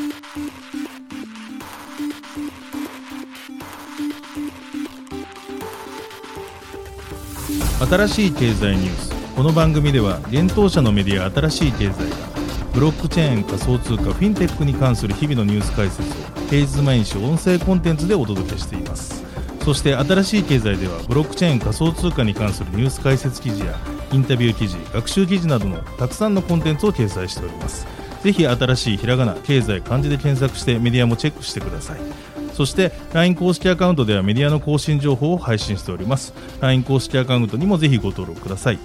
新しい経済ニュース。この番組では現当社のメディア新しい経済がブロックチェーン、仮想通貨、フィンテックに関する日々のニュース解説を平日毎日音声コンテンツでお届けしています。そして新しい経済ではブロックチェーン、仮想通貨に関するニュース解説記事やインタビュー記事、学習記事などのたくさんのコンテンツを掲載しております。ぜひ新しいひらがな、経済、漢字で検索してメディアもチェックしてください。そして LINE 公式アカウントではメディアの更新情報を配信しております。 LINE 公式アカウントにもぜひご登録ください。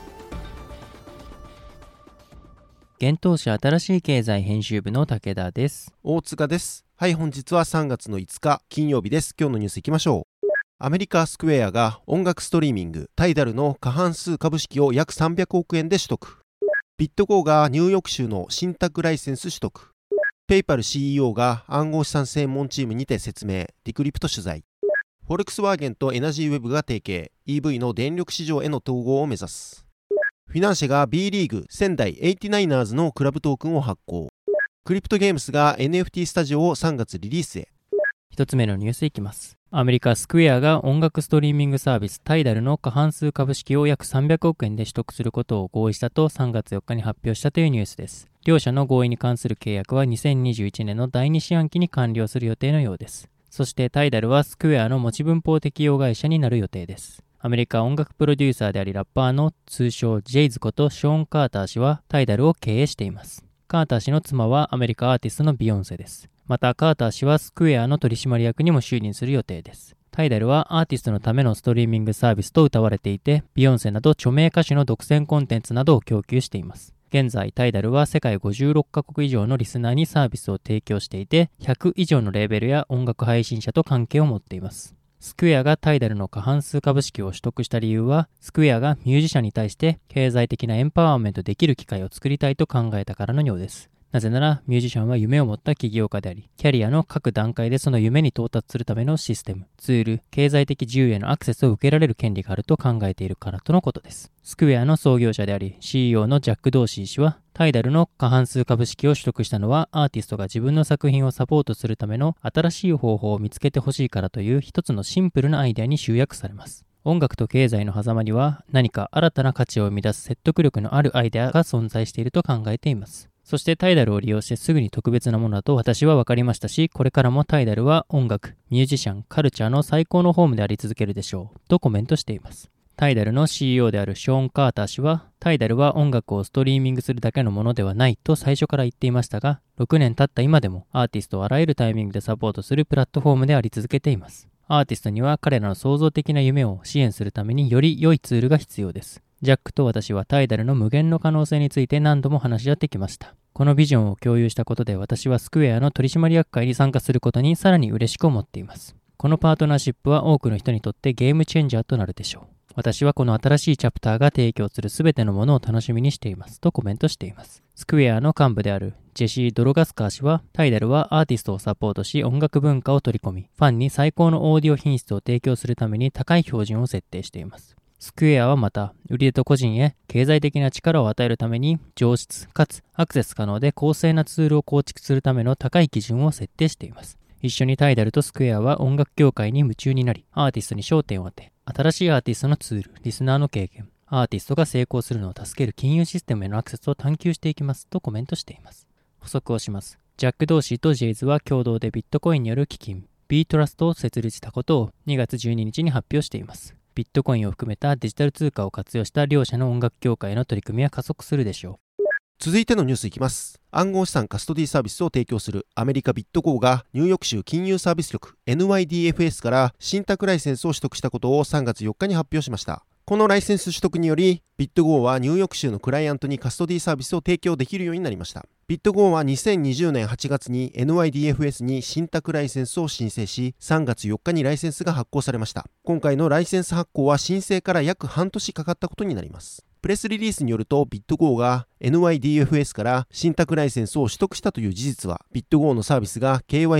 現当社新しい経済編集部の武田です。 大塚です。はい、本日は3月の5日金曜日です。今日のニュースいきましょう。アメリカスクエアが音楽ストリーミングタイダルの過半数株式を約300億円で取得。ビットゴーがニューヨーク州の信託ライセンス取得。ペイパル CEO が暗号資産専門チームにて説明。ディクリプト取材。フォルクスワーゲンとエナジーウェブが提携。 EV の電力市場への統合を目指す。フィナンシェが B リーグ仙台 89ers のクラブトークンを発行。クリプトゲームスが NFT スタジオを3月リリースへ。 一つ目のニュースいきます。アメリカスクエアが音楽ストリーミングサービスタイダルの過半数株式を約300億円で取得することを合意したと3月4日に発表したというニュースです。両社の合意に関する契約は2021年の第2四半期に完了する予定のようです。そしてタイダルはスクエアの持ち分法適用会社になる予定です。アメリカ音楽プロデューサーでありラッパーの通称ジェイズことショーン・カーター氏はタイダルを経営しています。カーター氏の妻はアメリカアーティストのビヨンセです。またカーター氏はスクエアの取締役にも就任する予定です。タイダルはアーティストのためのストリーミングサービスと謳われていて、ビヨンセなど著名歌手の独占コンテンツなどを供給しています。現在タイダルは世界56カ国以上のリスナーにサービスを提供していて、100以上のレーベルや音楽配信者と関係を持っています。スクエアがタイダルの過半数株式を取得した理由は、スクエアがミュージシャンに対して経済的なエンパワーメントできる機会を作りたいと考えたからのようです。なぜならミュージシャンは夢を持った起業家であり、キャリアの各段階でその夢に到達するためのシステム、ツール、経済的自由へのアクセスを受けられる権利があると考えているからとのことです。スクエアの創業者であり CEO のジャック・ドーシー氏は、タイダルの過半数株式を取得したのはアーティストが自分の作品をサポートするための新しい方法を見つけてほしいからという一つのシンプルなアイデアに集約されます。音楽と経済の狭間には何か新たな価値を生み出す説得力のあるアイデアが存在していると考えています。そしてタイダルを利用してすぐに特別なものだと私は分かりましたし、これからもタイダルは音楽、ミュージシャン、カルチャーの最高のホームであり続けるでしょうとコメントしています。タイダルの CEO であるショーン・カーター氏は、タイダルは音楽をストリーミングするだけのものではないと最初から言っていましたが、6年経った今でもアーティストをあらゆるタイミングでサポートするプラットフォームであり続けています。アーティストには彼らの創造的な夢を支援するためにより良いツールが必要です。ジャックと私はタイダルの無限の可能性について何度も話し合ってきました。このビジョンを共有したことで私はスクエアの取締役会に参加することにさらに嬉しく思っています。このパートナーシップは多くの人にとってゲームチェンジャーとなるでしょう。私はこの新しいチャプターが提供するすべてのものを楽しみにしていますとコメントしています。スクエアの幹部であるジェシー・ドロガスカー氏は、タイダルはアーティストをサポートし音楽文化を取り込み、ファンに最高のオーディオ品質を提供するために高い標準を設定しています。スクエアはまた、売り手と個人へ経済的な力を与えるために上質かつアクセス可能で公正なツールを構築するための高い基準を設定しています。一緒にタイダルとスクエアは音楽業界に夢中になり、アーティストに焦点を当て、新しいアーティストのツール、リスナーの経験、アーティストが成功するのを助ける金融システムへのアクセスを探求していきますとコメントしています。補足をします。ジャック・ドーシーとジェイズは共同でビットコインによる基金、Bトラストを設立したことを2月12日に発表しています。ビットコインを含めたデジタル通貨を活用した両社の音楽業界の取り組みは加速するでしょう。 続いてのニュースいきます。暗号資産カストディサービスを提供するアメリカビットゴーがニューヨーク州金融サービス局 NYDFS から信託ライセンスを取得したことを3月4日に発表しました。このライセンス取得により、ビットゴーはニューヨーク州のクライアントにカストディサービスを提供できるようになりました。ビットゴーは2020年8月に NYDFS に信託ライセンスを申請し、3月4日にライセンスが発行されました。今回のライセンス発行は申請から約半年かかったことになります。プレスリリースによると、ビットゴーが NYDFS から信託ライセンスを取得したという事実は、ビットゴーのサービスが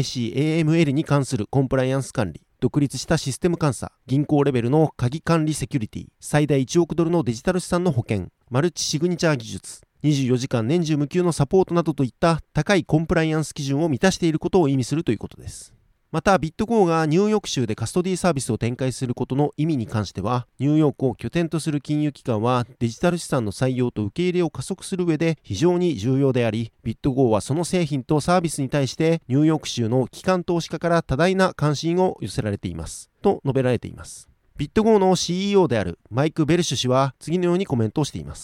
KYC/AML に関するコンプライアンス管理、独立したシステム監査、銀行レベルの鍵管理セキュリティ、最大1億ドルのデジタル資産の保険、マルチシグニチャー技術、 24時間年中無休のサポートなどといった高いコンプライアンス基準を満たしていることを意味するということです。また、ビットゴーがニューヨーク州でカストディサービスを展開することの意味に関しては、ニューヨークを拠点とする金融機関はデジタル資産の採用と受け入れを加速する上で非常に重要であり、ビットゴーはその製品とサービスに対してニューヨーク州の機関投資家から多大な関心を寄せられています。と述べられています。ビットゴーの CEO であるマイク・ベルシュ氏は次のようにコメントをしています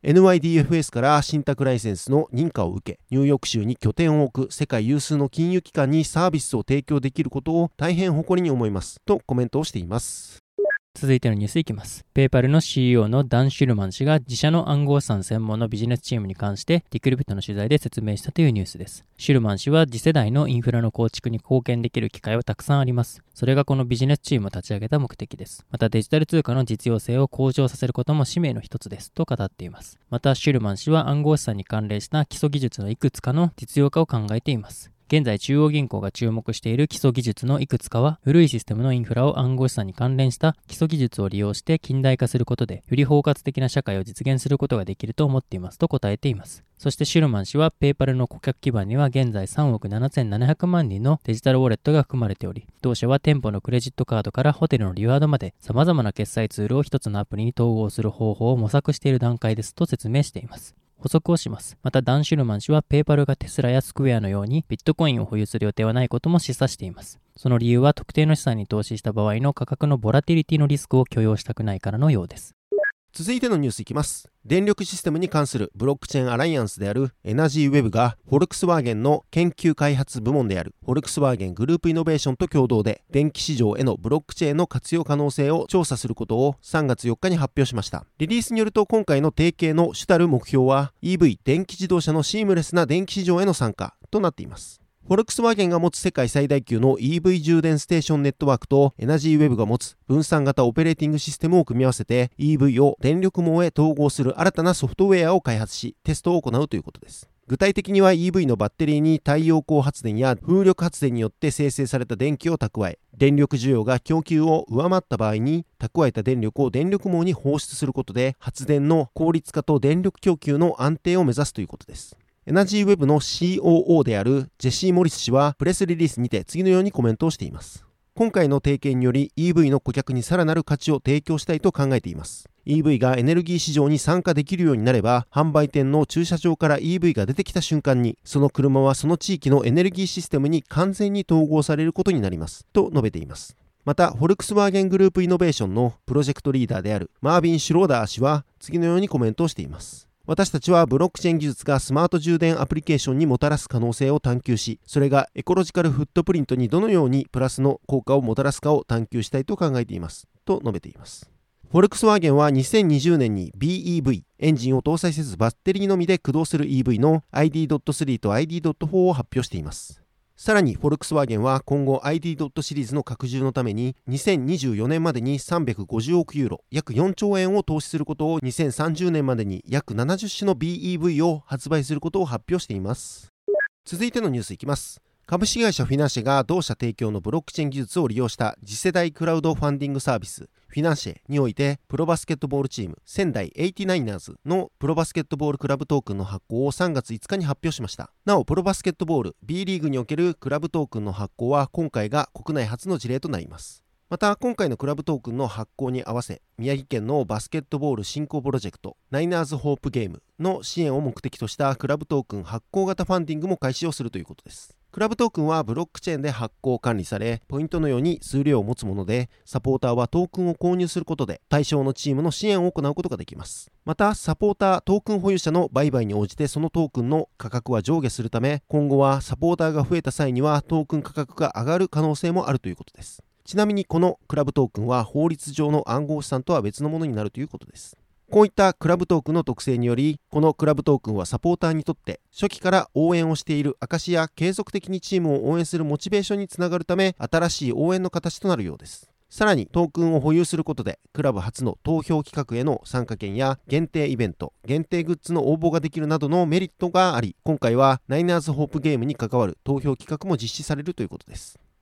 。NYDFS から信託ライセンスの認可を受け、ニューヨーク州に拠点を置く世界有数の金融機関にサービスを提供できることを大変誇りに思いますとコメントをしています。 続いてのニュースいきます。ペイパルの CEO のダン・シュルマン氏が自社の暗号資産専門のビジネスチームに関してディクリプトの取材で説明したというニュースです。シュルマン氏は次世代のインフラの構築に貢献できる機会はたくさんあります。それがこのビジネスチームを立ち上げた目的です。またデジタル通貨の実用性を向上させることも使命の一つですと語っています。またシュルマン氏は暗号資産に関連した基礎技術のいくつかの実用化を考えています。現在中央銀行が注目している基礎技術のいくつかは、古いシステムのインフラを暗号資産に関連した基礎技術を利用して近代化することで、より包括的な社会を実現することができると思っていますと答えています。そしてシュルマン氏は、ペイパルの顧客基盤には現在3億7700万人のデジタルウォレットが含まれており、同社は店舗のクレジットカードからホテルのリワードまで様々な決済ツールを一つのアプリに統合する方法を模索している段階ですと説明しています。補足をします。またダン・シュルマン氏はペイパルがテスラやスクエアのようにビットコインを保有する予定はないことも示唆しています。その理由は特定の資産に投資した場合の価格のボラティリティのリスクを許容したくないからのようです。 続いてのニュースいきます。電力システムに関するブロックチェーンアライアンスであるエナジーウェブがフォルクスワーゲンの研究開発部門であるフォルクスワーゲングループイノベーションと共同で電気市場へのブロックチェーンの活用可能性を調査することを3月4日に発表しました。リリースによると今回の提携の主たる目標は EV 電気自動車のシームレスな電気市場への参加となっています。フォルクスワーゲンが持つ世界最大級の EV 充電ステーションネットワークとエナジーウェブが持つ分散型オペレーティングシステムを組み合わせて EV を電力網へ統合する新たなソフトウェアを開発しテストを行うということです。具体的には EV のバッテリーに太陽光発電や風力発電によって生成された電気を蓄え、電力需要が供給を上回った場合に蓄えた電力を電力網に放出することで発電の効率化と電力供給の安定を目指すということです。エナジーウェブの COO であるジェシー・モリス氏はプレスリリースにて次のようにコメントをしています。今回の提携により EV の顧客にさらなる価値を提供したいと考えています。EV がエネルギー市場に参加できるようになれば、販売店の駐車場から EV が出てきた瞬間に、その車はその地域のエネルギーシステムに完全に統合されることになります。と述べています。また、フォルクスワーゲングループイノベーションのプロジェクトリーダーであるマービン・シュローダー氏は次のようにコメントをしています。私たちはブロックチェーン技術がスマート充電アプリケーションにもたらす可能性を探求し、それがエコロジカルフットプリントにどのようにプラスの効果をもたらすかを探求したいと考えています。と述べています。フォルクスワーゲンは2020年に BEV エンジンを搭載せずバッテリーのみで駆動する EV の ID.3 と ID.4 を発表しています。さらにフォルクスワーゲンは今後 ID. シリーズの拡充のために2024年までに350億ユーロ約4兆円を投資することを2030年までに約70種の BEV を発売することを発表しています。続いてのニュースいきます。株式会社フィナンシェが同社提供のブロックチェーン技術を利用した次世代クラウドファンディングサービスフィナンシェにおいてプロバスケットボールチーム仙台 89ers のプロバスケットボールクラブトークンの発行を3月5日に発表しました。なおプロバスケットボール B リーグにおけるクラブトークンの発行は今回が国内初の事例となります。また今回のクラブトークンの発行に合わせ宮城県のバスケットボール振興プロジェクトナイナーズホープゲームの支援を目的としたクラブトークン発行型ファンディングも開始をするということです。クラブトークンはブロックチェーンで発行管理されポイントのように数量を持つものでサポーターはトークンを購入することで対象のチームの支援を行うことができます。またサポータートークン保有者の売買に応じてそのトークンの価格は上下するため今後はサポーターが増えた際にはトークン価格が上がる可能性もあるということです。ちなみにこのクラブトークンは法律上の暗号資産とは別のものになるということです。こういったクラブトークンの特性によりこのクラブトークンはサポーターにとって初期から応援をしている証や継続的にチームを応援するモチベーションにつながるため新しい応援の形となるようです。さらにトークンを保有することでクラブ初の投票企画への参加権や限定イベント、限定グッズの応募ができるなどのメリットがあり今回はナイナーズホープゲームに関わる投票企画も実施されるということです。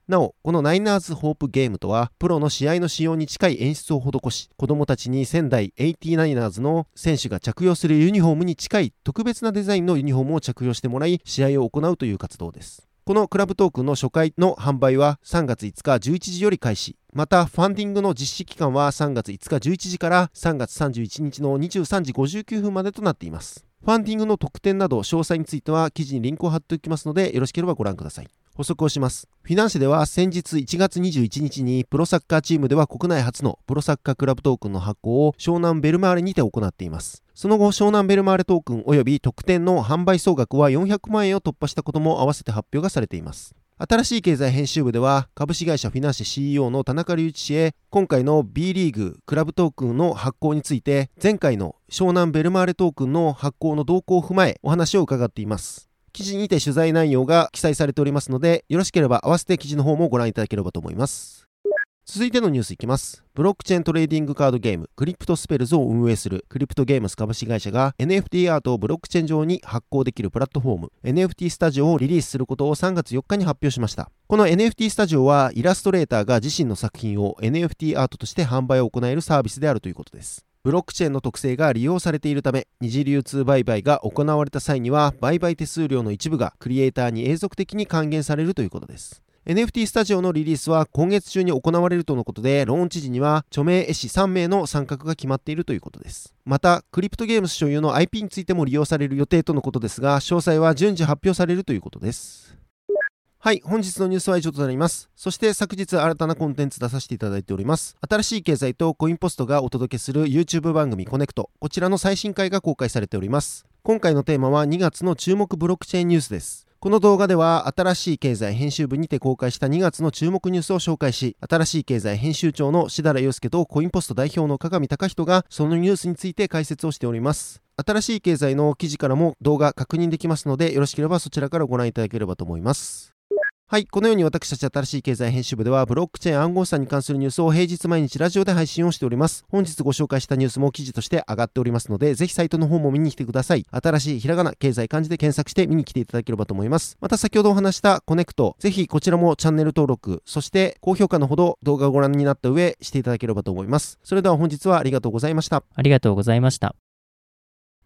なお、このナイナーズホープゲームとは、プロの試合の仕様に近い演出を施し、子供たちに仙台 89ers の選手が着用するユニフォームに近い特別なデザインのユニフォームを着用してもらい、試合を行うという活動です。このクラブトークンの初回の販売は3月5日11時より開始。また、ファンディングの実施期間は3月5日11時から3月31日の23時59分までとなっています。ファンディングの特典など詳細については記事にリンクを貼っておきますので、よろしければご覧ください。補足をします。フィナンシェでは先日1月21日にプロサッカーチームでは国内初のプロサッカークラブトークンの発行を湘南ベルマーレにて行っています。その後、湘南ベルマーレトークン及び特典の販売総額は400万円を突破したことも合わせて発表がされています。新しい経済編集部では株式会社フィナンシェ CEO の田中隆一氏へ今回の B リーグクラブトークンの発行について前回の湘南ベルマーレトークンの発行の動向を踏まえお話を伺っています。記事にて取材内容が記載されておりますので、よろしければ合わせて記事の方もご覧いただければと思います。続いてのニュースいきます。ブロックチェーントレーディングカードゲームクリプトスペルズを運営するクリプトゲームス株式会社が NFT アートをブロックチェーン上に発行できるプラットフォーム NFT スタジオをリリースすることを3月4日に発表しました。この NFT スタジオはイラストレーターが自身の作品を NFT アートとして販売を行えるサービスであるということです。ブロックチェーンの特性が利用されているため、二次流通売買が行われた際には売買手数料の一部がクリエイターに永続的に還元されるということです。NFT スタジオのリリースは今月中に行われるとのことで、ローンチ時には著名絵師3名の参画が決まっているということです。また、クリプトゲームス所有の IP についても利用される予定とのことですが、詳細は順次発表されるということです。はい、本日のニュースは以上となります。そして昨日新たなコンテンツ出させていただいております。新しい経済とコインポストがお届けする YouTube 番組コネクト、こちらの最新回が公開されております。今回のテーマは2月の注目ブロックチェーンニュースです。この動画では新しい経済編集部にて公開した2月の注目ニュースを紹介し、新しい経済編集長の志田祐介とコインポスト代表の鏡隆人がそのニュースについて解説をしております。新しい経済の記事からも動画確認できますので、よろしければそちらからご覧いただければと思います。はい、このように私たち新しい経済編集部ではブロックチェーン暗号資産に関するニュースを平日毎日ラジオで配信をしております。本日ご紹介したニュースも記事として上がっておりますので、ぜひサイトの方も見に来てください。新しいひらがな経済漢字で検索して見に来ていただければと思います。また先ほどお話したコネクト、ぜひこちらもチャンネル登録、そして高評価のほど動画をご覧になった上していただければと思います。それでは本日はありがとうございました。 ありがとうございました。